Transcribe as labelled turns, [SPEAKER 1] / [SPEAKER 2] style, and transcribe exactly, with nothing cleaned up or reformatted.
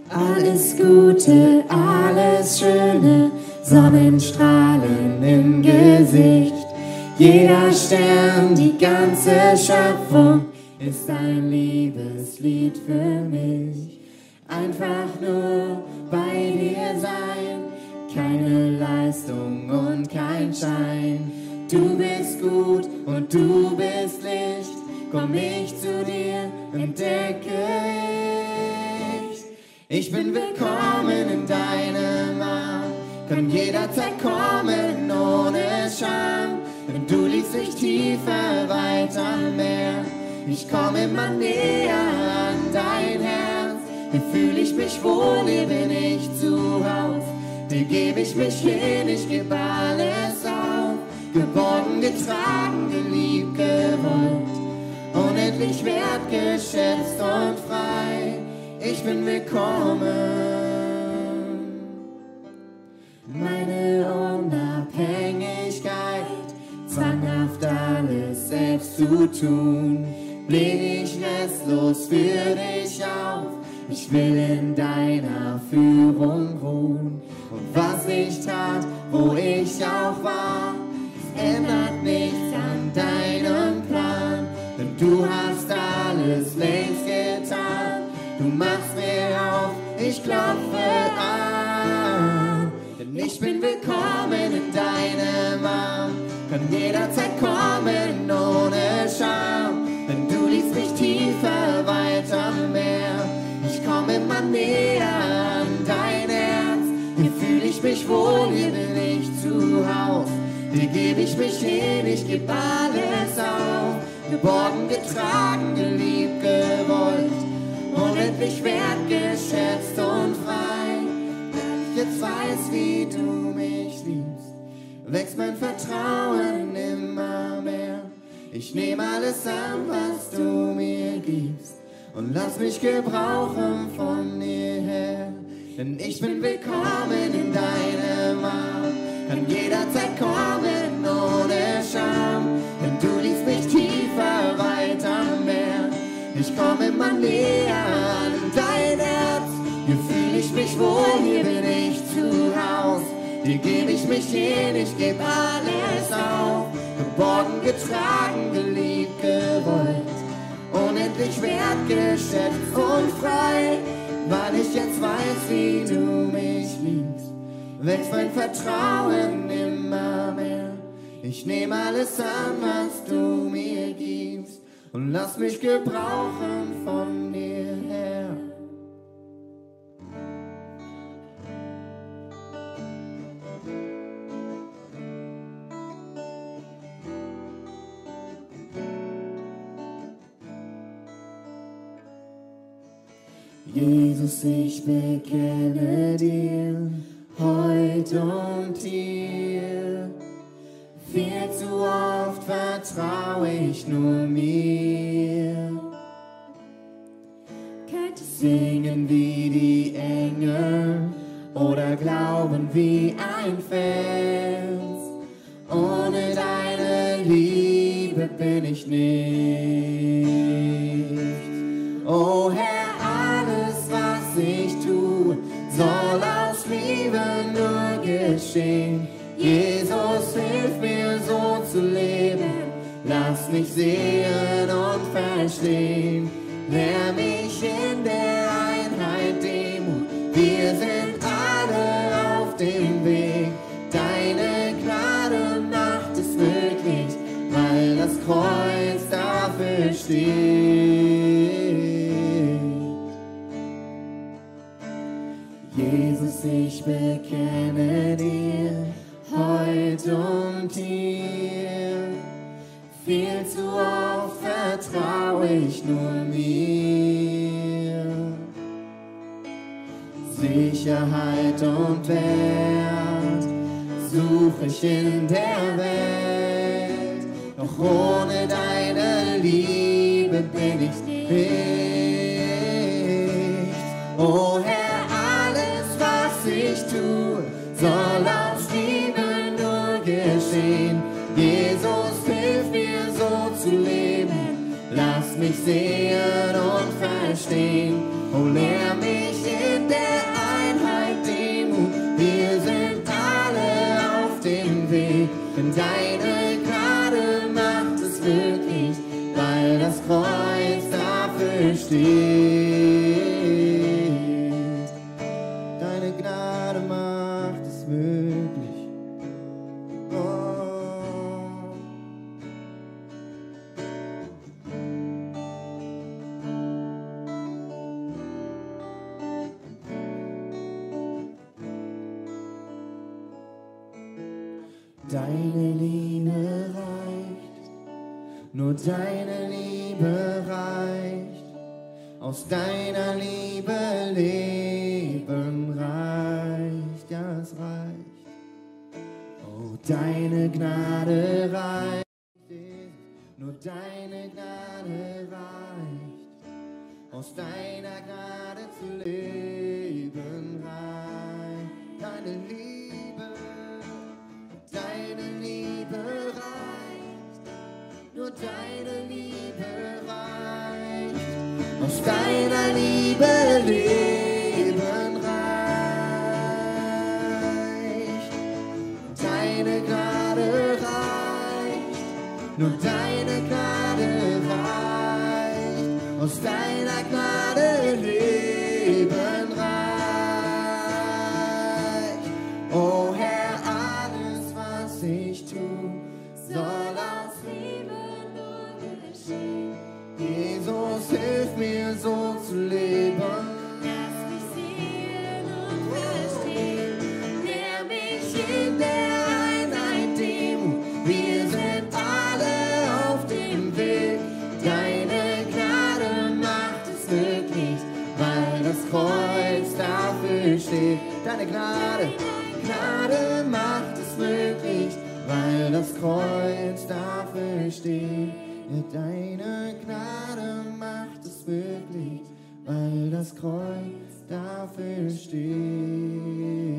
[SPEAKER 1] Alles Gute, alles Schöne, Sonnenstrahlen im Gesicht. Jeder Stern, die ganze Schöpfung ist ein Liebeslied für mich. Einfach nur bei dir sein, keine Leistung und kein Schein. Du bist gut und du bist Licht, komm ich zu dir, entdecke ich. Ich bin willkommen in deinem Arm, kann jederzeit kommen ohne Scham. Denn du liebst mich tiefer, weiter mehr. Ich komme immer näher an dein Herz. Hier fühle ich mich wohl, hier bin ich zu Haus. Dir gebe ich mich hin, ich gebe alles auf. Geborgen, getragen, geliebt, gewollt, unendlich wertgeschätzt und frei. Ich bin willkommen. Meine Unabhängigkeit, zwanghaft alles selbst zu tun, bleg ich restlos für dich auf. Ich will in deiner Führung ruhen. Und was ich tat, wo ich auch war, es ändert nichts an deinem Plan. Denn du hast alles längst getan. Du machst mir auf, ich klopfe an. Denn ich bin willkommen in deinem Arm, kann jederzeit kommen ohne Scham. Denn du liebst mich tiefer, weiter mehr. Ich komme immer näher an dein Herz. Hier fühle ich mich wohl, hier bin ich zu Haus. Dir gebe ich mich hin, ich gebe alles auf. Geborgen, getragen, geliebt, gewollt, unendlich wertgeschätzt und frei. Wenn ich jetzt weiß, wie du mich liebst, wächst mein Vertrauen immer mehr. Ich nehme alles an, was du mir gibst, und lass mich gebrauchen von dir her. Denn ich bin willkommen in deinem Arm, kann jederzeit kommen ohne Scham. Denn du liebst mich tiefer, weiter mehr. Ich komme immer näher an dein Herz. Hier fühle ich mich wohl, hier bin ich zu Haus. Hier gebe ich mich hin, ich gebe alles auf. Geborgen, getragen, geliebt, gewollt, unendlich wertgeschätzt und frei. Weil ich jetzt weiß, wie du mich liebst, wächst mein Vertrauen immer mehr. Ich nehme alles an, was du mir gibst, und lass mich gebrauchen von dir her. Jesus, ich bekenne dir heute und hier. Viel zu oft vertraue ich nur mir. Könnte singen wie die Engel oder glauben wie ein Fels. Ohne deine Liebe bin ich nicht. Oh Herr, ich tue, soll aus Liebe nur geschehen. Jesus, hilf mir so zu leben, lass mich sehen und verstehen. Lehr mich in der Einheit Demut, wir sind alle auf dem Weg. Deine Gnade macht es möglich, weil das Kreuz dafür steht. Jesus, ich bekenne dir heute und hier. Viel zu oft vertraue ich nur mir. Sicherheit und Wert suche ich in der Welt. Doch ohne deine Liebe bin ich nicht. Oh Herr, ich tue, soll aus Liebe nur geschehen. Jesus, hilf mir so zu leben, lass mich sehen und verstehen. Oh, lehr mich in der versteht. Deine Gnade macht es möglich. Oh. Deine Liebe reicht, nur deine Liebe reicht, aus deiner Liebe Leben reicht, ja es reicht. Oh, deine Gnade reicht, nur deine Gnade reicht, aus deiner Gnade zu leben reicht. Deine Liebe, deine Liebe reicht, nur deine Liebe reicht, aus deiner Liebe Leben reicht. Deine Gnade reicht, nur deine Gnade reicht, aus deiner Gnade Leben reicht. Oh Herr, alles was ich tu, soll aus Liebe nur geschehen. Jesus, hilf mir so zu leben. Lass mich sehen und verstehen. Lehr mich in der Einheit Demut. Wir sind alle auf dem Weg. Deine Gnade macht es möglich, weil das Kreuz dafür steht. Deine Gnade, Gnade macht es möglich, weil das Kreuz dafür steht. Ja, deine Gnade macht es möglich, weil das Kreuz dafür steht.